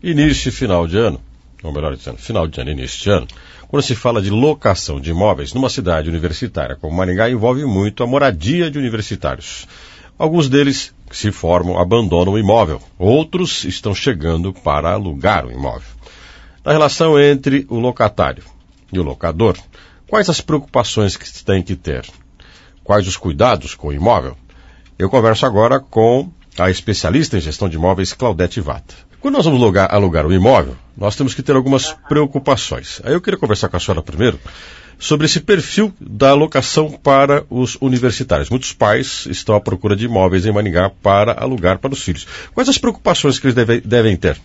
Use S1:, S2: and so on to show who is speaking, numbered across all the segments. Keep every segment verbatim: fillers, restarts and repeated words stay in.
S1: Início e final de ano, ou melhor dizendo, final de ano e início de ano, quando se fala de locação de imóveis numa cidade universitária como Maringá, envolve muito a moradia de universitários. Alguns deles que se formam abandonam o imóvel, outros estão chegando para alugar o imóvel. Na relação entre o locatário e o locador, quais as preocupações que se tem que ter? Quais os cuidados com o imóvel? Eu converso agora com a especialista em gestão de imóveis, Claudete Vata. Quando nós vamos alugar, alugar um imóvel, nós temos que ter algumas preocupações. Aí eu queria conversar com a senhora primeiro sobre esse perfil da alocação para os universitários. Muitos pais estão à procura de imóveis em Maringá para alugar para os filhos. Quais as preocupações que eles deve, devem ter?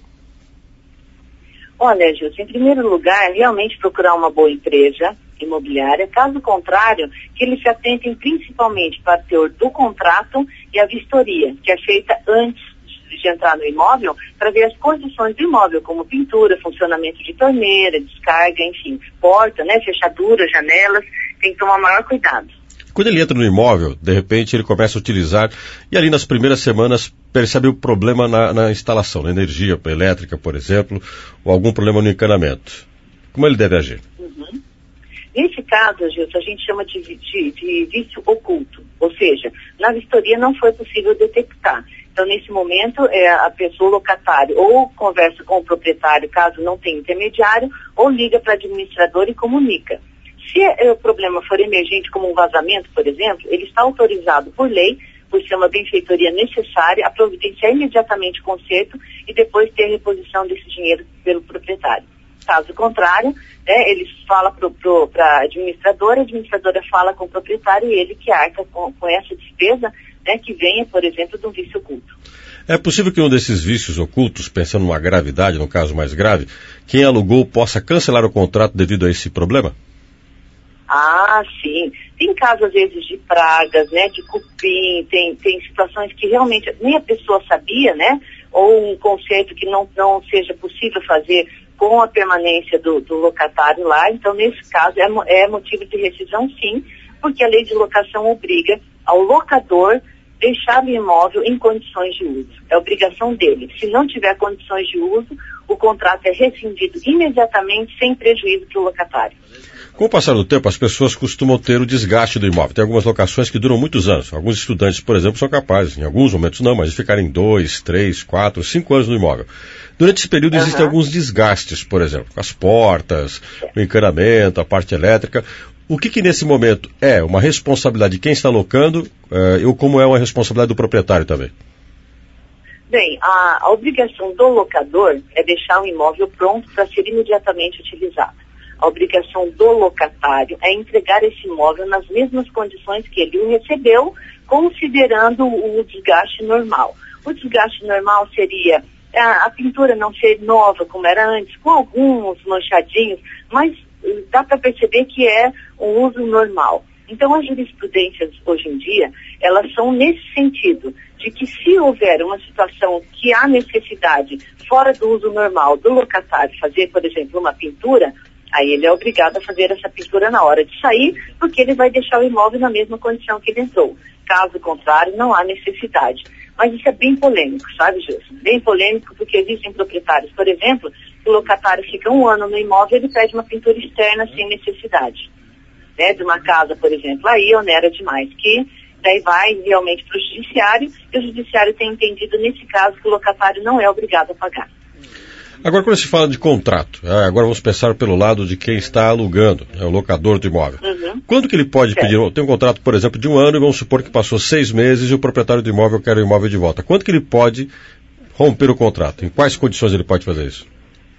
S2: Olha, Gilson, em primeiro lugar, realmente procurar uma boa empresa imobiliária. Caso contrário, que eles se atentem principalmente para o teor do contrato e a vistoria, que é feita antes de entrar no imóvel, para ver as condições do imóvel, como pintura, funcionamento de torneira, descarga, enfim, porta, né, fechadura, janelas, tem que tomar maior cuidado.
S1: Quando ele entra no imóvel, de repente ele começa a utilizar, e ali nas primeiras semanas percebe o problema na, na instalação, na energia elétrica, por exemplo, ou algum problema no encanamento. Como ele deve agir?
S2: Uhum. Nesse caso, Gilson, a gente chama de, de, de vício oculto, ou seja, na vistoria não foi possível detectar. Então, nesse momento, é, a pessoa locatária ou conversa com o proprietário, caso não tenha intermediário, ou liga para a administradora e comunica. Se é, o problema for emergente, como um vazamento, por exemplo, ele está autorizado por lei, por ser uma benfeitoria necessária, a providenciar imediatamente o conserto e depois ter a reposição desse dinheiro pelo proprietário. Caso contrário, né, ele fala para a administradora, a administradora fala com o proprietário e ele que arca com, com essa despesa, né, que venha, por exemplo, de um vício oculto.
S1: É possível que um desses vícios ocultos, pensando numa gravidade, no caso mais grave, quem alugou possa cancelar o contrato devido a esse problema?
S2: Ah, sim. Tem casos, às vezes, de pragas, né, de cupim, tem, tem situações que realmente nem a pessoa sabia, né, ou um conserto que não, não seja possível fazer com a permanência do, do locatário lá. Então, nesse caso, é, é motivo de rescisão, sim, porque a lei de locação obriga ao locador deixar o imóvel em condições de uso. É obrigação dele. Se não tiver condições de uso, o contrato é rescindido imediatamente, sem prejuízo para o locatário.
S1: Com o passar do tempo, as pessoas costumam ter o desgaste do imóvel. Tem algumas locações que duram muitos anos. Alguns estudantes, por exemplo, são capazes, em alguns momentos não, mas de ficarem dois, três, quatro, cinco anos no imóvel. Durante esse período
S2: Uhum.
S1: existem alguns desgastes, por exemplo, as portas, o encanamento, a parte elétrica. O que que nesse momento é uma responsabilidade de quem está locando uh, ou como é uma responsabilidade do proprietário também?
S2: Bem, a, a obrigação do locador é deixar o imóvel pronto para ser imediatamente utilizado. A obrigação do locatário é entregar esse imóvel nas mesmas condições que ele o recebeu, considerando o desgaste normal. O desgaste normal seria a, a pintura não ser nova como era antes, com alguns manchadinhos, mas dá para perceber que é um uso normal. Então, as jurisprudências hoje em dia, elas são nesse sentido, de que se houver uma situação que há necessidade, fora do uso normal do locatário, fazer, por exemplo, uma pintura, aí ele é obrigado a fazer essa pintura na hora de sair, porque ele vai deixar o imóvel na mesma condição que ele entrou. Caso contrário, não há necessidade. Mas isso é bem polêmico, sabe, Gilson? Bem polêmico, porque existem proprietários, por exemplo, que o locatário fica um ano no imóvel e ele pede uma pintura externa sem necessidade. Né, de uma casa, por exemplo, aí onera demais, que daí vai realmente para o judiciário, e o judiciário tem entendido nesse caso que o locatário não é obrigado a pagar.
S1: Agora, quando se fala de contrato, agora vamos pensar pelo lado de quem está alugando, é o locador do imóvel. Uhum. Quando que ele pode certo. pedir, tem um contrato, por exemplo, de um ano, e vamos supor que passou seis meses e o proprietário do imóvel quer o imóvel de volta. Quando que ele pode romper o contrato? Em quais condições ele pode fazer isso?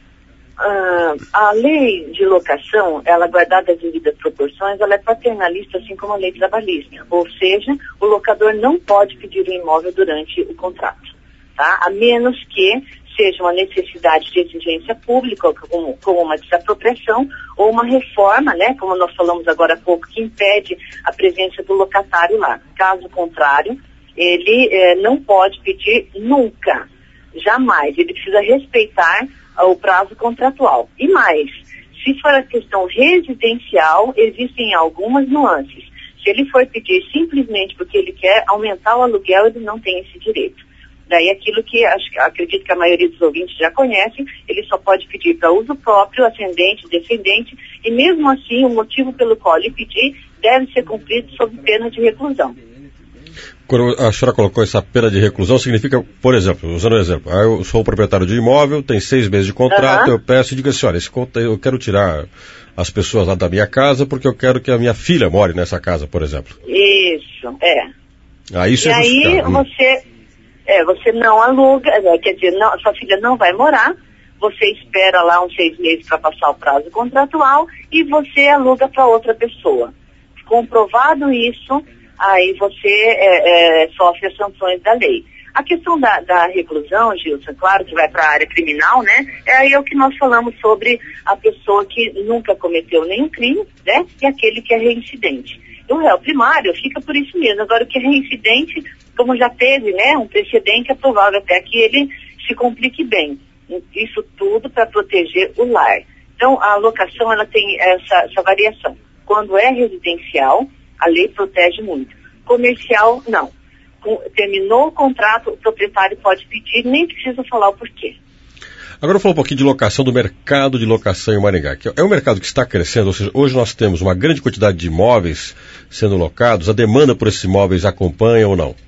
S2: Uh, a lei de locação, ela guardada as devidas proporções, ela é paternalista, assim como a lei trabalhista. Ou seja, o locador não pode pedir o imóvel durante o contrato, tá? A menos que seja uma necessidade de exigência pública, como, como uma desapropriação, ou uma reforma, né, como nós falamos agora há pouco, que impede a presença do locatário lá. Caso contrário, ele eh, não pode pedir nunca, jamais. Ele precisa respeitar o prazo contratual. E mais, se for a questão residencial, existem algumas nuances. Se ele for pedir simplesmente porque ele quer aumentar o aluguel, ele não tem esse direito. Daí aquilo que acho, acredito que a maioria dos ouvintes já conhecem, ele só pode pedir para uso próprio, ascendente, descendente, e mesmo assim o motivo pelo qual ele pedir deve ser cumprido sob pena de reclusão.
S1: Quando a senhora colocou essa pena de reclusão, significa, por exemplo, usando um exemplo, eu sou o proprietário de imóvel, tem seis meses de contrato, uhum. eu peço e digo assim, olha, esse, eu quero tirar as pessoas lá da minha casa porque eu quero que a minha filha more nessa casa, por exemplo.
S2: Isso, é.
S1: Ah, isso
S2: e
S1: é
S2: aí hum. você, é, você não aluga, quer dizer, não, sua filha não vai morar, você espera lá uns seis meses para passar o prazo contratual e você aluga para outra pessoa. Comprovado isso, aí você é, é, sofre as sanções da lei. A questão da, da reclusão, Gilson, claro que vai para a área criminal, né? É aí o que nós falamos sobre a pessoa que nunca cometeu nenhum crime, né? E aquele que é reincidente. O réu primário fica por isso mesmo. Agora, o que é reincidente, como já teve, né, um precedente, é provável até que ele se complique bem. Isso tudo para proteger o lar. Então, a locação, ela tem essa, essa variação. Quando é residencial, a lei protege muito. Comercial, não. Terminou o contrato, o proprietário pode pedir, nem precisa falar o porquê.
S1: Agora eu vou falar um pouquinho de locação, do mercado de locação em Maringá, que é um mercado que está crescendo, ou seja, hoje nós temos uma grande quantidade de imóveis sendo locados, a demanda por esses imóveis acompanha ou não?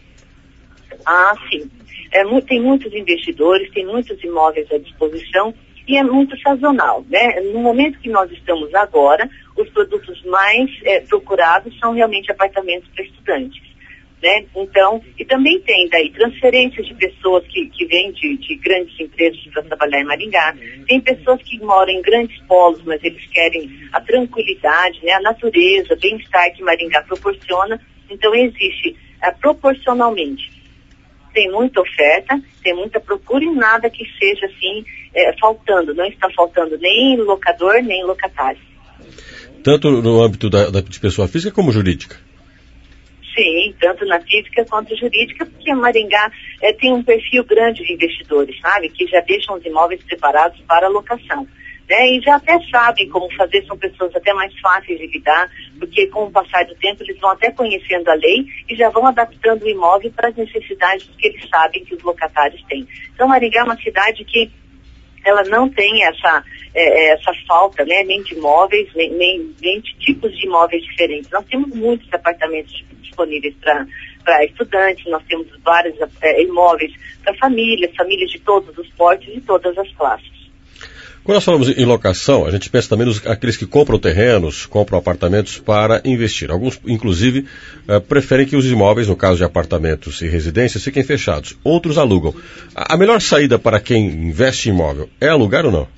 S2: Ah, sim. É, tem muitos investidores, tem muitos imóveis à disposição e é muito sazonal, né? No momento que nós estamos agora, os produtos mais é, procurados são realmente apartamentos para estudantes. Né? Então, e também tem daí transferências de pessoas que, que vêm de, de grandes empresas para trabalhar em Maringá. Tem pessoas que moram em grandes polos, mas eles querem a tranquilidade, né? A natureza, o bem-estar que Maringá proporciona. Então, existe é, proporcionalmente. Tem muita oferta, tem muita procura e nada que seja assim é, faltando. Não está faltando nem locador, nem locatário.
S1: Tanto no âmbito da, da de pessoa física como jurídica?
S2: Sim, tanto na física quanto jurídica, porque Maringá é, tem um perfil grande de investidores, sabe? Que já deixam os imóveis preparados para locação. Né? E já até sabem como fazer, são pessoas até mais fáceis de lidar, porque com o passar do tempo eles vão até conhecendo a lei e já vão adaptando o imóvel para as necessidades que eles sabem que os locatários têm. Então Maringá é uma cidade que ela não tem essa, é, essa falta, né, nem de imóveis, nem, nem, nem de tipos de imóveis diferentes. Nós temos muitos apartamentos disponíveis para estudantes, nós temos vários é, imóveis para famílias, famílias de todos os portes e todas as classes.
S1: Quando nós falamos em locação, a gente pensa também nos aqueles que compram terrenos, compram apartamentos para investir. Alguns, inclusive, uh, preferem que os imóveis, no caso de apartamentos e residências, fiquem fechados. Outros alugam. A, a melhor saída para quem investe em imóvel é alugar ou não?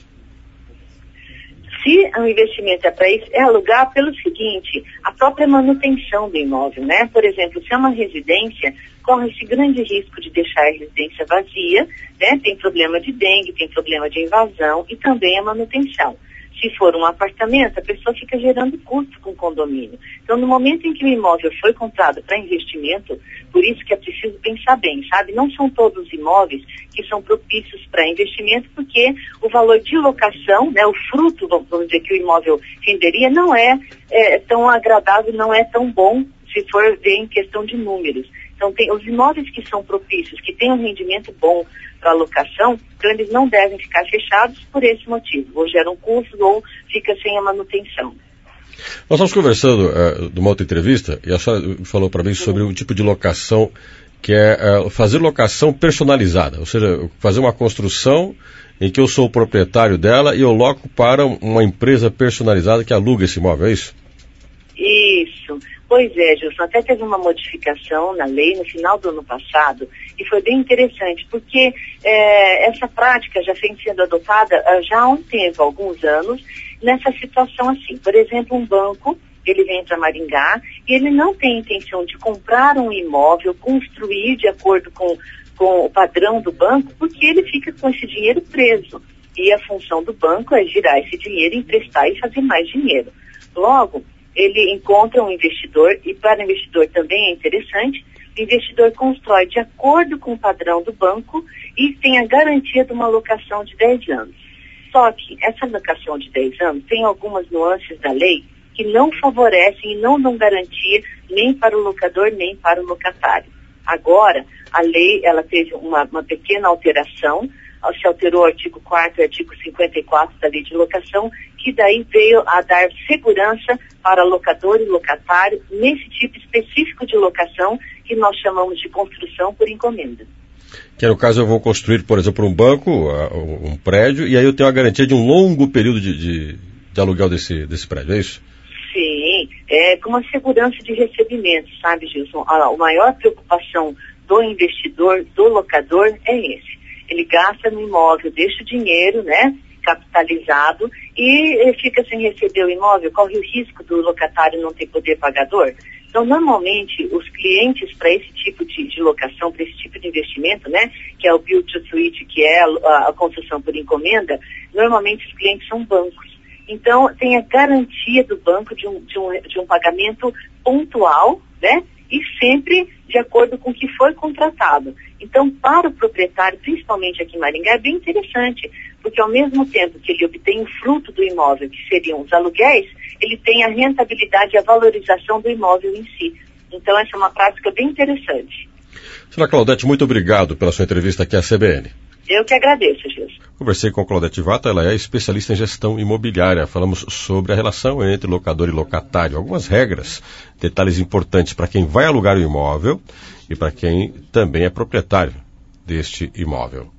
S2: Se o investimento é para isso, é alugar pelo seguinte, a própria manutenção do imóvel, né? Por exemplo, se é uma residência, corre-se grande risco de deixar a residência vazia, né? Tem problema de dengue, tem problema de invasão e também a manutenção. Se for um apartamento, a pessoa fica gerando custo com o condomínio. Então, no momento em que o imóvel foi comprado para investimento, por isso que é preciso pensar bem, sabe? Não são todos os imóveis que são propícios para investimento, porque o valor de locação, né, o fruto, vamos dizer, que o imóvel renderia, não é, é tão agradável, não é tão bom, se for ver em questão de números. Então, tem os imóveis que são propícios, que têm um rendimento bom para alocação, então eles não devem ficar fechados por esse motivo, ou geram custos ou fica sem a manutenção.
S1: Nós estamos conversando uh, de uma outra entrevista, e a senhora falou para mim sobre o tipo de locação que é uh, fazer locação personalizada, ou seja, fazer uma construção em que eu sou o proprietário dela e eu loco para uma empresa personalizada que aluga esse imóvel, é isso? Isso.
S2: Pois é, Gilson, até teve uma modificação na lei no final do ano passado e foi bem interessante, porque é, essa prática já vem sendo adotada já há um tempo, há alguns anos, nessa situação assim. Por exemplo, um banco, ele vem para Maringá e ele não tem intenção de comprar um imóvel, construir de acordo com, com o padrão do banco, porque ele fica com esse dinheiro preso. E a função do banco é girar esse dinheiro, emprestar e fazer mais dinheiro. Logo, ele encontra um investidor, e para o investidor também é interessante, o investidor constrói de acordo com o padrão do banco e tem a garantia de uma locação de dez anos. Só que essa locação de dez anos tem algumas nuances da lei que não favorecem e não dão garantia nem para o locador nem para o locatário. Agora, a lei, ela teve uma, uma pequena alteração, se alterou o artigo quarto e o artigo cinquenta e quatro da lei de locação, que daí veio a dar segurança para locador e locatário nesse tipo específico de locação que nós chamamos de construção por encomenda.
S1: Que no caso eu vou construir, por exemplo, um banco, um prédio, e aí eu tenho a garantia de um longo período de, de, de aluguel desse, desse prédio, é isso?
S2: Sim, é com uma segurança de recebimento, sabe, Gilson? A, a maior preocupação do investidor, do locador, é esse. Ele gasta no imóvel, deixa o dinheiro, né, capitalizado, e fica sem receber o imóvel, corre o risco do locatário não ter poder pagador. Então, normalmente, os clientes para esse tipo de, de locação, para esse tipo de investimento, né, que é o build to suit, que é a, a construção por encomenda, normalmente os clientes são bancos. Então, tem a garantia do banco de um, de um, de um pagamento pontual, né, e sempre de acordo com o que foi contratado. Então, para o proprietário, principalmente aqui em Maringá, é bem interessante, porque ao mesmo tempo que ele obtém o fruto do imóvel, que seriam os aluguéis, ele tem a rentabilidade e a valorização do imóvel em si. Então, essa é uma prática bem interessante.
S1: Senhora Claudete, muito obrigado pela sua entrevista aqui à C B N.
S2: Eu que agradeço, Gilson.
S1: Conversei com Claudete Vata, ela é especialista em gestão imobiliária. Falamos sobre a relação entre locador e locatário, algumas regras, detalhes importantes para quem vai alugar o imóvel e para quem também é proprietário deste imóvel.